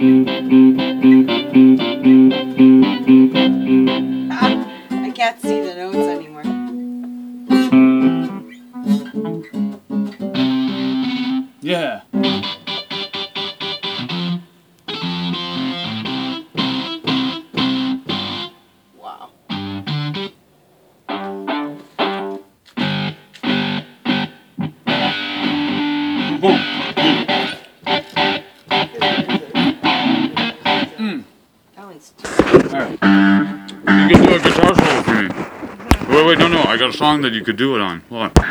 I can't see the notes anymore. Yeah. Wow. That one's Alright. You can do a guitar solo for me. Wait, no, I got a song that you could do it on. Hold on.